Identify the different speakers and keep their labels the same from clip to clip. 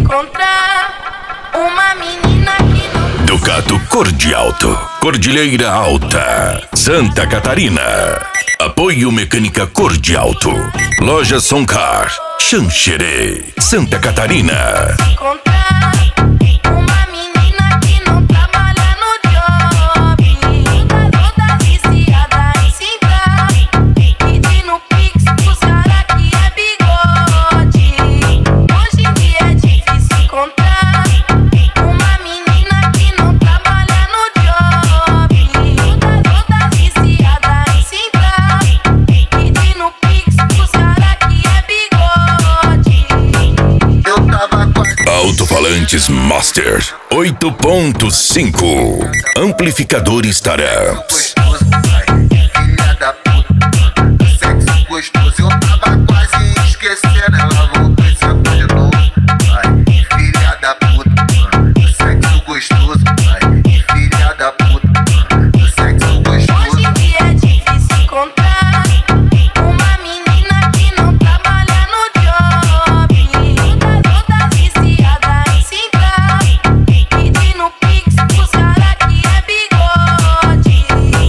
Speaker 1: encontrar uma menina que não...
Speaker 2: Ducato Cor de Alto, Cordilheira Alta, Santa Catarina. Apoio Mecânica Cor de Alto, Loja Soncar, Xanxerê, Santa Catarina.
Speaker 1: Encontrar uma menina que não trabalha no job, toda viciada em se entrar, pedindo pix pros cara que é bigode. Hoje em dia é difícil encontrar uma menina que não trabalha no job, toda viciada em se entrar, pedindo pix pros cara que é bigode.
Speaker 3: Eu tava quase.
Speaker 2: Alto-falantes Master 8.5, amplificadores Taramps.
Speaker 3: Gostoso, ai, filha da puta, sexo gostoso. Eu tava quase esquecendo, ela voltou e sentou de novo. Ai, filha da puta, sexo gostoso. Ai, filha da puta, sexo gostoso.
Speaker 1: Hoje em dia é difícil encontrar uma menina que não trabalha no job, toda viciada em se entrar, pedindo pix pros cara que é bigode.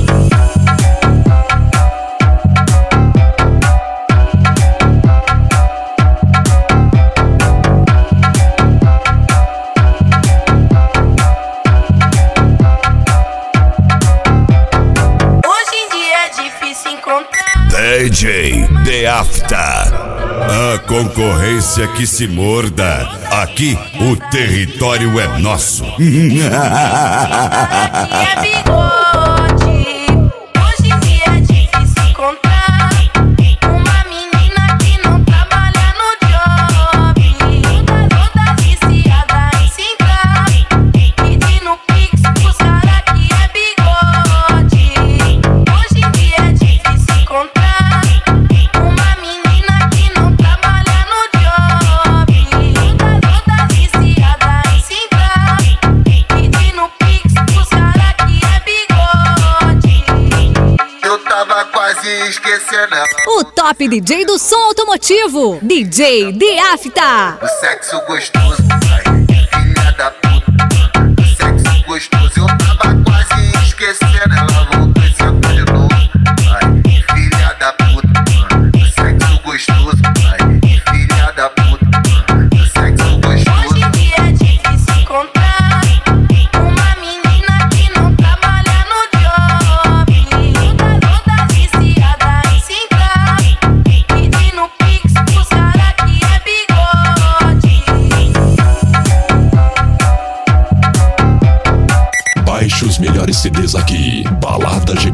Speaker 1: Hoje em dia é difícil encontrar.
Speaker 2: DJ The After.
Speaker 4: A concorrência que se morda. Aqui o território é nosso.
Speaker 1: É bigode. Hoje em dia é difícil encontrar uma menina que não trabalha no job, toda viciada em se entrar, pedindo pix pros cara que é bigode. Hoje em dia é difícil encontrar uma menina que não trabalha no job, toda viciada em se entrar, pedindo pix pros cara que é bigode.
Speaker 3: Eu tava quase esquecendo ela.
Speaker 5: O top DJ do som automotivo, DJ The After.
Speaker 3: O sexo gostoso, ai, filha da puta, sexo gostoso. Eu tava quase esquecendo, ela voltou e sentou de novo. Ai, filha da puta, sexo gostoso. Ai, filha da puta, sexo gostoso.
Speaker 1: Hoje em dia é difícil encontrar uma menina que não trabalha no job, toda viciada em se entrar, pedindo pix pros cara que é bigode.
Speaker 2: Baixe os melhores CDs aqui. Balada